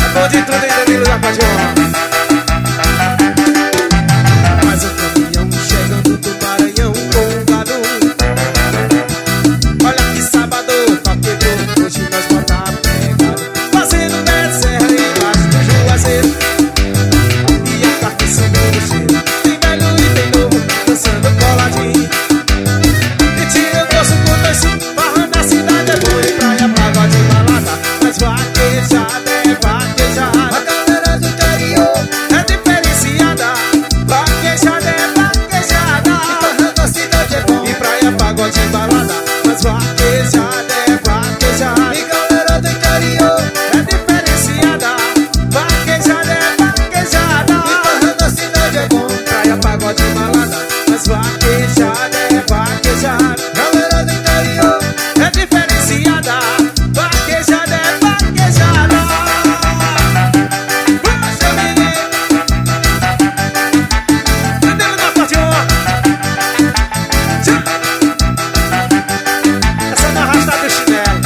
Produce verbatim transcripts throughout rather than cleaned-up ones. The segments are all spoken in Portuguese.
bom de tudo, hein, Danilo da Padilha. Mas o caminhão chegando do Maranhão com um gado. Olha que sábado, pau quebrou, hoje nós bota a pegada. Fazendo dez serra embaixo do Juazeiro. E a carta subindo no cheiro. Tem velho e tem novo, dançando coladinho. E tira o gosto com dois, barra na cidade é bom. E praia, pagode e balada, mas vaquejada é vaquejada. A galera do interior é diferenciada. Vaquejada é vaquejada. E barra na cidade é bom. E praia, pagode e balada, mas vaquejada é vaquejada. E galera do interior é diferenciada. Vaquejada é vaquejada. E barra na cidade é bom. Praia, pagode e balada, mas vaquejada é vaquejada. Galera do interior é diferenciada. Vaquejada é vaquejada. Puxa, menino, Danilo da Padilha. Essa é uma arrastada do chinelo.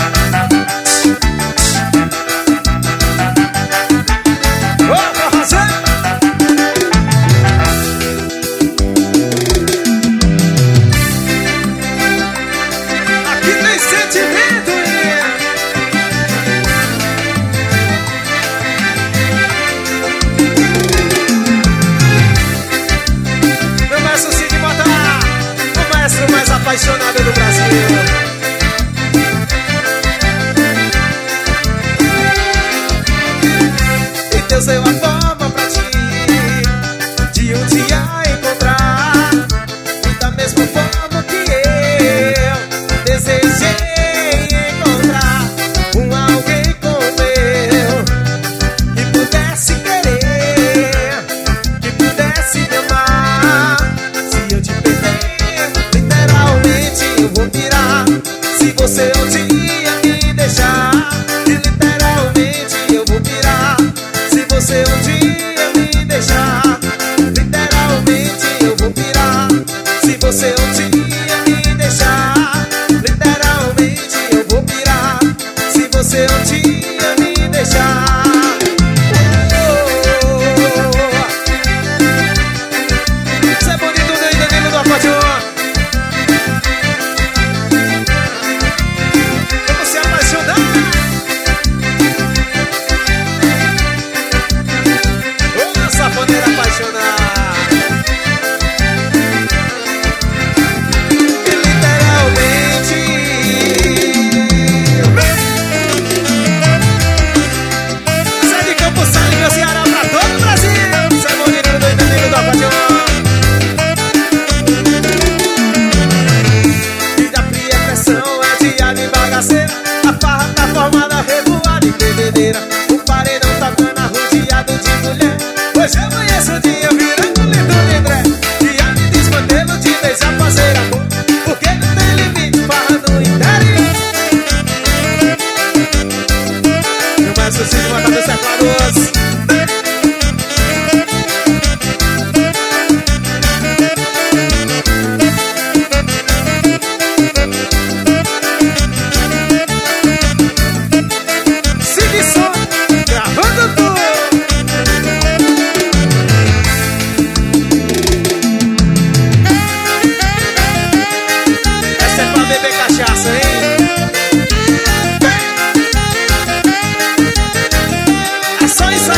Ô, forrozão. Aqui tem sentimento, hein? Meu mestre Cid Mota, o mestre mais apaixonado do Brasil. E Deus deu a forma pra ti de um dia encontrar. E da mesma forma que eu desejei encontrar um alguém como eu, que pudesse querer, que pudesse me amar. Se eu te perder, literalmente eu vou pirar. Se você um dia me deixar, literalmente eu vou pirar. Se você um dia me deixar, literalmente eu vou pirar. Se você um dia me deixar, literalmente eu vou pirar. Se você um dia me deixar. Isso é bonito, né, Danilo da Padilha? Vamos se apaixonar. Ô, safoneira apaixonada. E literalmente sai de Campo Sale, meu Ceará, pra todo o Brasil. Isso é bonito, do Danilo da Padilha. Vida fria, pressão, adiada e bagaceira. A farra tá formada, revoada e bebedeira. O paredão tocando arrodeado de mulher. Hoje amanhece o dia virando lindo de André. Dia me desmantelo de vez a fazer amor. Porque não tem limite, farra no interior. Meu mestre Cid Mota dos teclados. Cid Som, gravando tudo. Essa é pra beber cachaça, hein? É só isso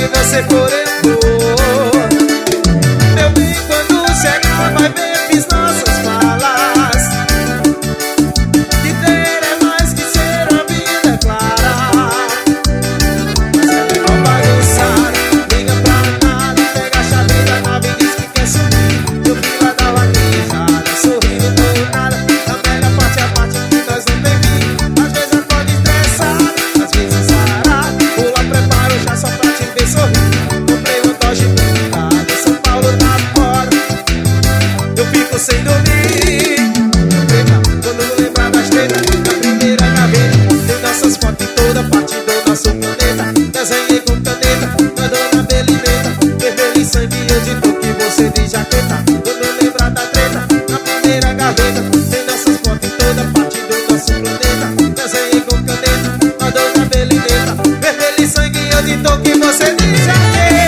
você for eu vou. Meu bem, quando chegar vai ver, fiz nossas falas. Que ter é mais que ser, a vida é clara. Mas é melhor bagunçar, liga pra nada, pega a chave da nave e diz que quer sumir. Eu vi lá da vaquejada, sorrindo por nada. A velha parte é a parte que nós não tem fim. Às vezes acorda estressado, às vezes sarado. Pula, preparo já só pra te ver sorrir. Comprei um Dodge blindado, São Paulo tá fora. Eu fico sem dormir. Preta, quando lembrar das tretas da primeira gaveta, tem nossas fotos em toda parte do nosso planeta. Desenhei com caneta, mandou na belimenta. Vermelho e sangue, eu digo que você de jaqueta. Quando lembrar da treta na primeira gaveta, tem nossas fotos em toda parte do nosso planeta. Desenhei com caneta, mandou na belimenta. Vermelho e sangue, eu digo que você de jaqueta.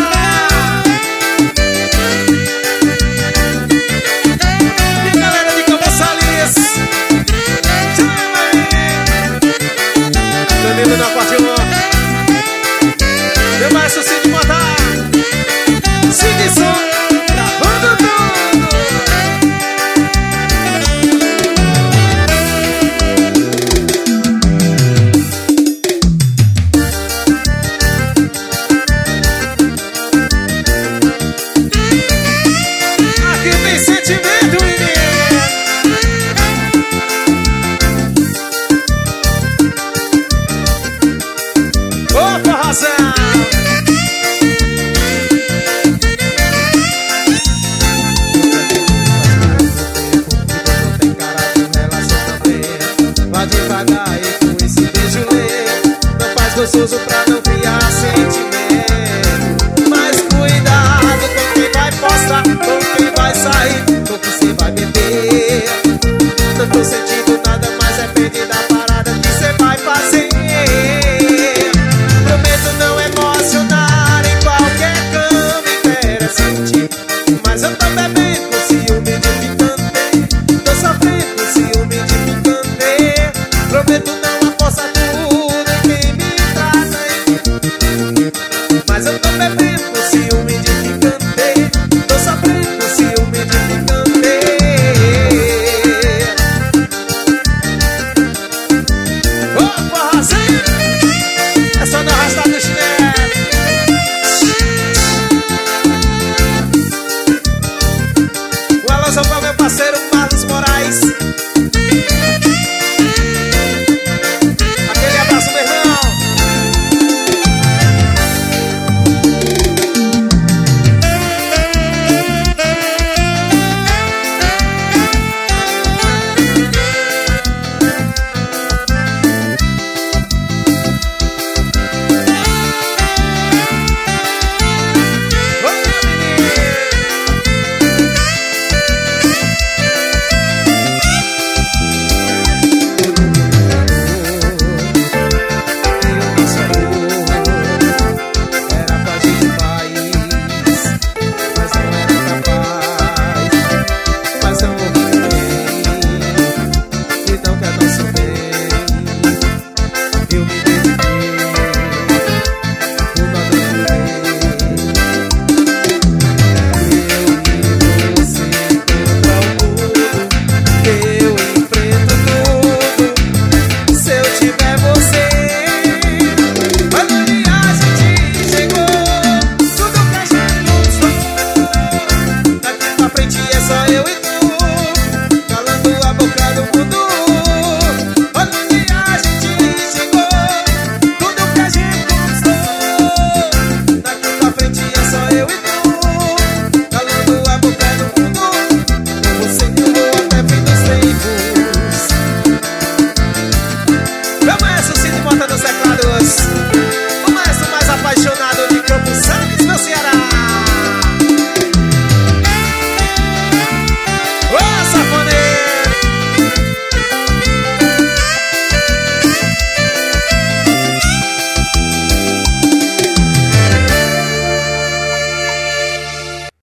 Danilo na parte um. Meu maestro Cid botar Cid som, gravando tudo. Aqui tem sentimento, menino. Opa, razão! Não tem cara de relacionamento. Vá devagar e com esse beijo lento. Não faz gostoso